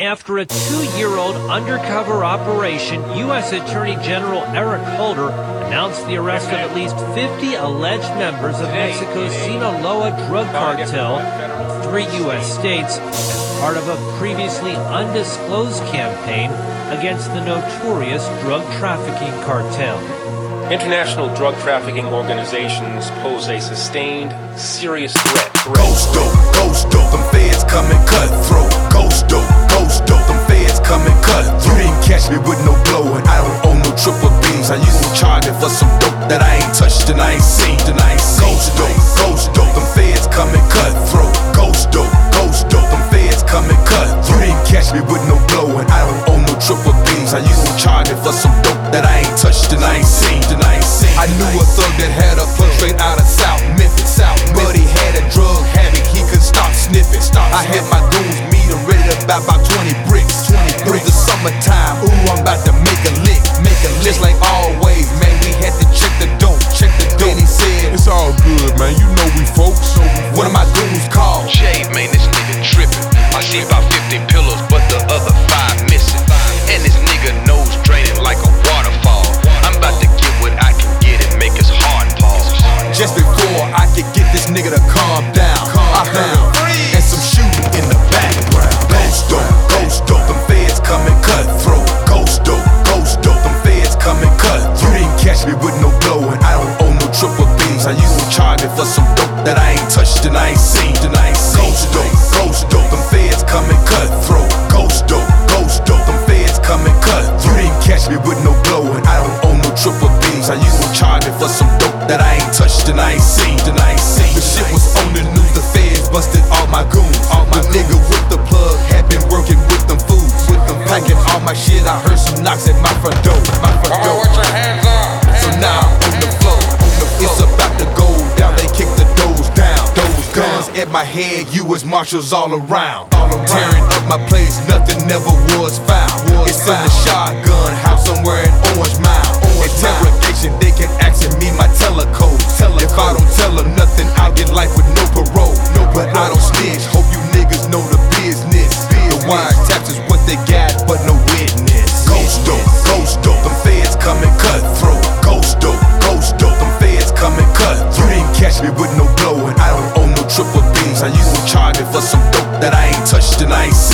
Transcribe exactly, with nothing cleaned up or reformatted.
After a two-year-old undercover operation, U S Attorney General Eric Holder announced the arrest of at least fifty alleged members of Mexico's Sinaloa drug cartel in three U S states as part of a previously undisclosed campaign against the notorious drug trafficking cartel. International drug trafficking organizations pose a sustained, serious threat. Ghost dope, ghost dope, them feds coming cutthroat. Ghost dope, ghost dope, them feds coming cutthroat. You didn't catch me with no blow, and I don't own no triple B's. I used to charge it for some dope that I ain't touched and I ain't seen. And I ain't seen. Ghost dope, ghost dope, them feds coming cutthroat. Ghost dope, ghost dope, them feds coming cutthroat. You didn't catch me with no blow, and I don't own no triple B's. I used to charge it for some dope that I ain't touched and I ain't seen. And I ain't seen. I knew a thug that had a plug straight out of South Memphis, South, but he had a drug habit, he couldn't stop sniffing. I had my goons meet him, ready to buy about twenty bricks. It was the summertime, ooh, I'm about to make a lick, make a lick. Just like always, man, we had to check the dope, check the dope. Then he said, it's all good, man, you know we folks. One of my goons called, Shave, man, this nigga trippin'. I see about fifty pillows, but the other five missing. And this nigga nose draining like a waterfall. I'm about to get what I can get and make his heart pause. Just before I could get this nigga to calm down, I heard him and some shooting in the background. Ghost dope, ghost dope, them feds coming cutthroat. Ghost dope, ghost dope, them feds coming cutthroat. You didn't catch me with no blow, and I don't own no triple B's. I used to charge it for some dope that I ain't touched and I ain't seen. And I ain't seen. Ghost dope, ghost dope, them feds coming cutthroat. Ghost dope, ghost dope, them feds coming cutthroat. You didn't catch me with no blow, and I don't own no triple B's. I used to charge it for some dope that I ain't touched and I ain't seen. And I ain't seen. The shit was on the news, the feds busted all my goons. All my nigga with the plug had been working with them fools, with them packing all my shit. I heard some knocks at my front door, my front door. With your hands up. So now I'm on the floor, on the floor. It's about to go down. They kick the doors down. Those guns at my head, U S Marshals all around. All around. Tearing up my place, nothing never was found. Was it's found. In the shotgun house somewhere in Orange Mound. Orange Interrogation, they can ask me my telecode. Telecode. If I don't tell them nothing, I'll get life with no parole. No, but I don't snitch. Hope you niggas know the business. business. The wiretaps is what they got, but no witness. Ghost dope, ghost dope, them feds coming cutthroat. Ghost dope, ghost dope, them feds coming cutthroat. You didn't catch me with no blow, and I don't own no triple B's. I used to charge it for some dope that I ain't touched and I ain't seen.